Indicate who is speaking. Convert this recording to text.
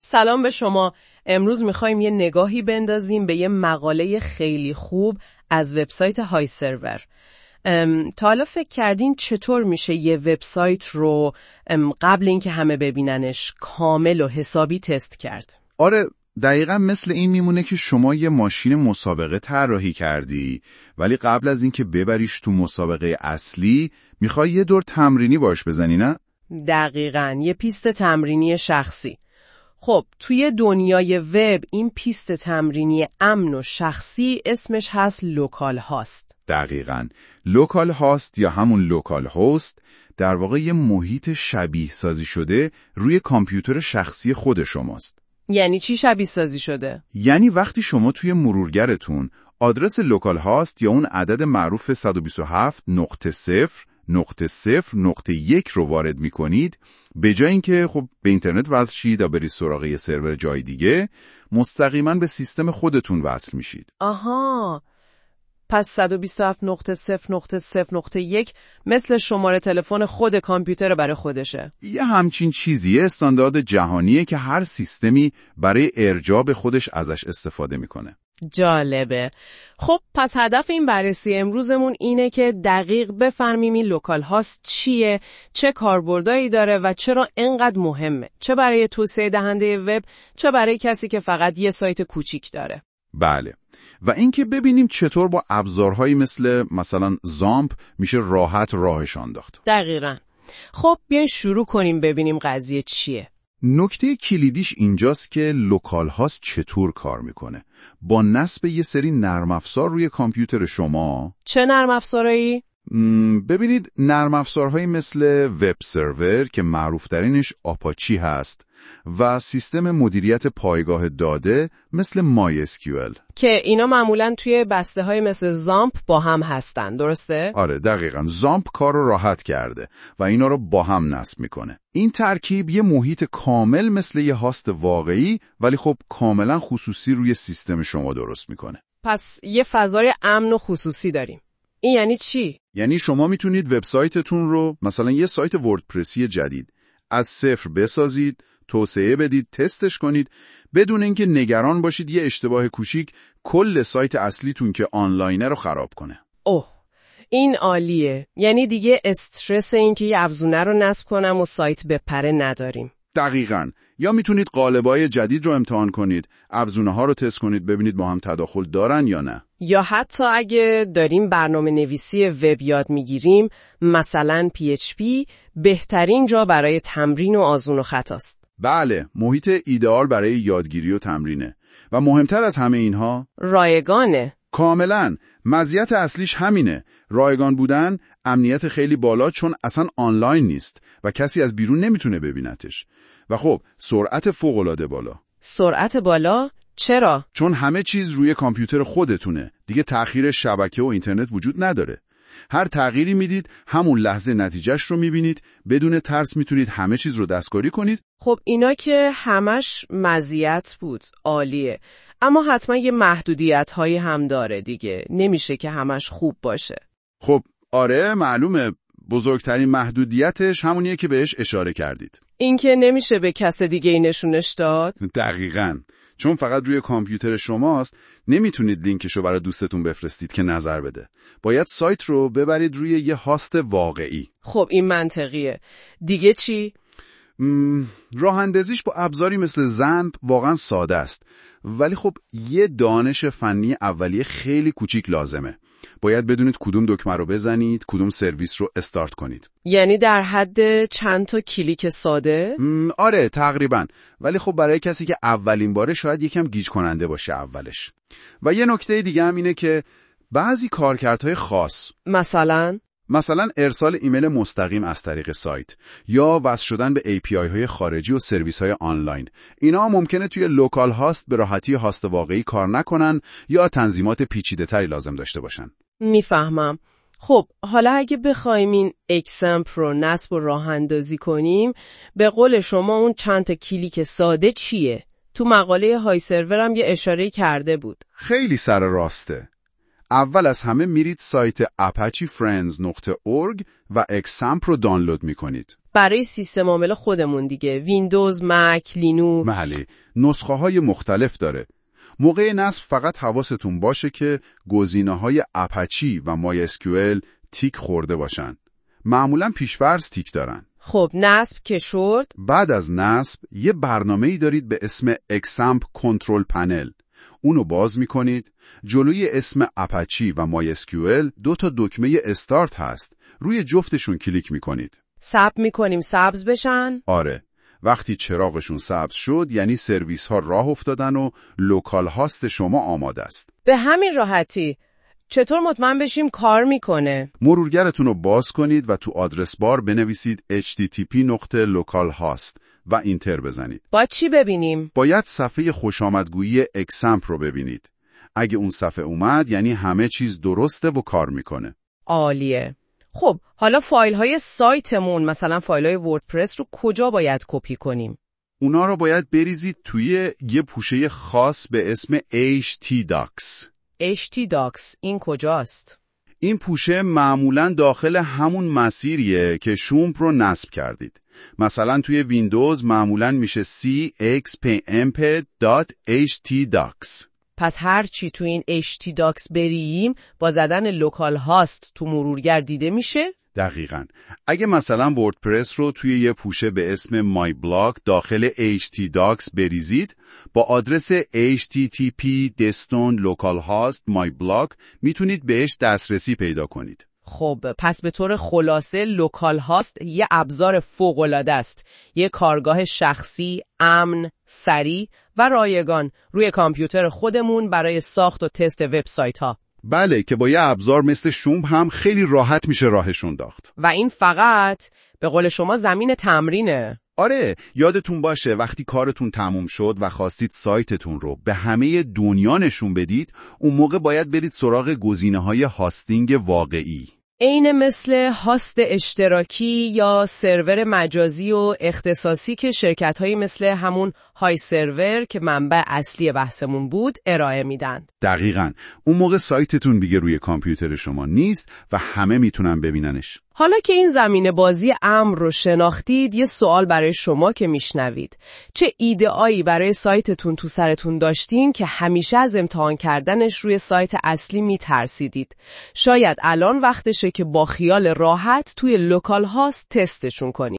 Speaker 1: سلام به شما. امروز میخوایم یه نگاهی بندازیم به یه مقاله خیلی خوب از وبسایت های سرور. تا حالا فکر کردین چطور میشه یه وبسایت رو قبل اینکه همه ببیننش کامل و حسابی تست کرد؟
Speaker 2: آره، دقیقا مثل این میمونه که شما یه ماشین مسابقه طراحی کردی ولی قبل از اینکه ببریش تو مسابقه اصلی میخوای یه دور تمرینی باش بزنی، نه؟
Speaker 1: دقیقاً، یه پیست تمرینی شخصی. خب توی دنیای وب این پیست تمرینی امن و شخصی اسمش هست لوکال هاست.
Speaker 2: دقیقاً، لوکال هاست یا همون لوکال هاست در واقع یه محیط شبیه سازی شده روی کامپیوتر شخصی خود شماست.
Speaker 1: یعنی چی شبیه سازی شده؟
Speaker 2: یعنی وقتی شما توی مرورگرتون آدرس لوکال هاست یا اون عدد معروف 127.0.0.1 رو وارد می‌کنید، به جای اینکه خب به اینترنت وصل شید یا برید سراغ یه سرور جای دیگه، مستقیما به سیستم خودتون وصل میشید.
Speaker 1: آها، پس 127.0.0.1 مثل شماره تلفن خود کامپیوتر برای خودشه.
Speaker 2: یه همچین چیزیه، استاندارد جهانیه که هر سیستمی برای ارجاع به خودش ازش استفاده میکنه.
Speaker 1: جالبه. خب پس هدف این بررسی امروزمون اینه که دقیق بفهمیم این لوکال هاست چیه، چه کاربردایی داره و چرا اینقدر مهمه، چه برای توسعه دهنده وب، چه برای کسی که فقط یه سایت کوچیک داره.
Speaker 2: بله. و اینکه ببینیم چطور با ابزارهایی مثلا زامپ میشه راحت راهش انداخت.
Speaker 1: دقیقاً. خب بیاین شروع کنیم ببینیم قضیه چیه.
Speaker 2: نکته کلیدیش اینجاست که لوکال هاست چطور کار میکنه. با نصب یه سری نرم افزار روی کامپیوتر شما.
Speaker 1: چه نرم افزارایی؟
Speaker 2: ببینید، نرم افزارهایی مثل وب سرور که معروف ترینش آپاچی هست و سیستم مدیریت پایگاه داده مثل مای اسکیول
Speaker 1: که اینا معمولاً توی بسته‌های مثل زامپ با هم هستن، درسته؟
Speaker 2: آره دقیقاً، زامپ کار رو راحت کرده و اینا رو با هم نصب میکنه. این ترکیب یه محیط کامل مثل یه هاست واقعی ولی خب کاملا خصوصی روی سیستم شما درست میکنه.
Speaker 1: پس یه فضای امن و خصوصی داریم. این یعنی چی؟
Speaker 2: یعنی شما میتونید وبسایتتون رو، مثلا یه سایت وردپرسی جدید، از صفر بسازید، توسعه بدید، تستش کنید، بدون اینکه نگران باشید یه اشتباه کوچیک کل سایت اصلیتون که آنلاینه رو خراب کنه.
Speaker 1: اوه، این عالیه. یعنی دیگه استرس این که یه افزونه رو نصب کنم و سایت بپره نداریم.
Speaker 2: دقیقاً. یا میتونید قالب‌های جدید رو امتحان کنید، افزونه‌ها رو تست کنید ببینید با هم تداخل دارن یا نه.
Speaker 1: یا حتی اگه داریم برنامه نویسی وب یاد میگیریم، مثلا PHP، بهترین جا برای تمرین و آزمون و خطاست.
Speaker 2: بله، محیط ایدئال برای یادگیری و تمرینه. و مهمتر از همه اینها،
Speaker 1: رایگانه.
Speaker 2: کاملاً. مزیت اصلیش همینه. رایگان بودن، امنیت خیلی بالا چون اصلا آنلاین نیست و کسی از بیرون نمیتونه ببینتش. و خب سرعت فوق‌العاده بالا.
Speaker 1: سرعت بالا؟ چرا؟
Speaker 2: چون همه چیز روی کامپیوتر خودتونه. دیگه تأخیر شبکه و اینترنت وجود نداره. هر تغییری میدید همون لحظه نتیجهش رو میبینید، بدون ترس میتونید همه چیز رو دستکاری کنید.
Speaker 1: خب اینا که همش مزیت بود، عالیه. اما حتما یه محدودیت هایی هم داره دیگه. نمیشه که همش خوب باشه.
Speaker 2: خب آره، معلومه. بزرگترین محدودیتش همونیه که بهش اشاره کردید.
Speaker 1: این که نمیشه به کس دیگه نشونش داد؟
Speaker 2: دقیقاً. چون فقط روی کامپیوتر شماست، نمیتونید لینکشو برای دوستتون بفرستید که نظر بده. باید سایت رو ببرید روی یه هاست واقعی.
Speaker 1: خب این منطقیه. دیگه چی؟
Speaker 2: راه اندازیش با ابزاری مثل زامپ واقعا ساده است. ولی خب یه دانش فنی اولیه خیلی کوچیک لازمه. باید بدونید کدوم دکمه رو بزنید، کدوم سرویس رو استارت کنید.
Speaker 1: یعنی در حد چند تا کلیک ساده؟
Speaker 2: آره تقریبا. ولی خب برای کسی که اولین باره شاید یکم گیج کننده باشه اولش. و یه نکته دیگه هم اینه که بعضی کارکردهای خاص، مثلا ارسال ایمیل مستقیم از طریق سایت یا وصل شدن به API های خارجی و سرویس های آنلاین، اینا ممکنه توی لوکال هاست به راحتی هاست واقعی کار نکنن یا تنظیمات پیچیده تری لازم داشته باشن.
Speaker 1: میفهمم. خب حالا اگه بخوایم این XAMPP رو نصب و راه اندازی کنیم، به قول شما اون چند تا کلیک ساده چیه؟ تو مقاله های سرور هم یه اشاره کرده بود.
Speaker 2: خیلی سر راسته. اول از همه میرید سایت apache friends.org و XAMPP رو دانلود میکنید.
Speaker 1: برای سیستم عامل خودمون دیگه، ویندوز، مک، لینوکس.
Speaker 2: بله، نسخه های مختلف داره. موقع نصب فقط حواستون باشه که گزینه‌های اپاچی و مای اسکیول تیک خورده باشن. معمولاً پیش‌فرض تیک دارن.
Speaker 1: خب نصب که شد،
Speaker 2: بعد از نصب یه برنامه‌ای دارید به اسم XAMPP کنترل پنل. اونو باز می‌کنید. جلوی اسم اپاچی و مای اسکیول 2 تا دکمه استارت هست. روی جفتشون کلیک می‌کنید.
Speaker 1: ثبت می‌کنیم سبز بشن؟
Speaker 2: آره. وقتی چراغشون سبز شد یعنی سرویس ها راه افتادن و لوکال هاست شما آماده است.
Speaker 1: به همین راحتی. چطور مطمئن بشیم کار میکنه؟
Speaker 2: مرورگرتون رو باز کنید و تو آدرس بار بنویسید http://localhost و اینتر بزنید.
Speaker 1: با چی ببینیم؟
Speaker 2: باید صفحه خوشامدگویی XAMPP رو ببینید. اگه اون صفحه اومد یعنی همه چیز درسته و کار میکنه.
Speaker 1: عالیه. خب حالا فایل های سایتمون، مثلا فایل های وردپرس رو کجا باید کپی کنیم؟
Speaker 2: اونا رو باید بریزید توی یه پوشه خاص به اسم htdocs.
Speaker 1: htdocs این کجاست؟
Speaker 2: این پوشه معمولاً داخل همون مسیریه که شومپ رو نصب کردید. مثلا توی ویندوز معمولاً میشه cxmpeg.htdocs.
Speaker 1: پس هر چی تو این htdocs بریم با زدن لوکال هاست تو مرورگر دیده میشه؟
Speaker 2: دقیقاً. اگه مثلا وردپرس رو توی یه پوشه به اسم my blog داخل htdocs بریزید، با آدرس http://localhost/myblog میتونید بهش دسترسی پیدا کنید.
Speaker 1: خب پس به طور خلاصه لوکال هاست یه ابزار فوق‌العاده است. یه کارگاه شخصی، امن، سریع و رایگان روی کامپیوتر خودمون برای ساخت و تست وبسایت ها.
Speaker 2: بله، که با یه ابزار مثل شومپ هم خیلی راحت میشه راهش انداخت.
Speaker 1: و این فقط به قول شما زمین تمرینه.
Speaker 2: آره، یادتون باشه وقتی کارتون تموم شد و خواستید سایتتون رو به همه دنیا نشون بدید، اون موقع باید برید سراغ گزینه‌های هاستینگ واقعی.
Speaker 1: عین مثل هاست اشتراکی یا سرور مجازی و اختصاصی که شرکت‌هایی مثل همون های سرور که منبع اصلی بحثمون بود ارائه میدن.
Speaker 2: دقیقاً. اون موقع سایتتون دیگه روی کامپیوتر شما نیست و همه میتونن ببیننش.
Speaker 1: حالا که این زمینه بازی امر رو شناختید، یه سوال برای شما که میشنوید. چه ایده‌هایی برای سایتتون تو سرتون داشتین که همیشه از امتحان کردنش روی سایت اصلی میترسیدید؟ شاید الان وقتشه که با خیال راحت توی لوکال هاست تستشون کنید.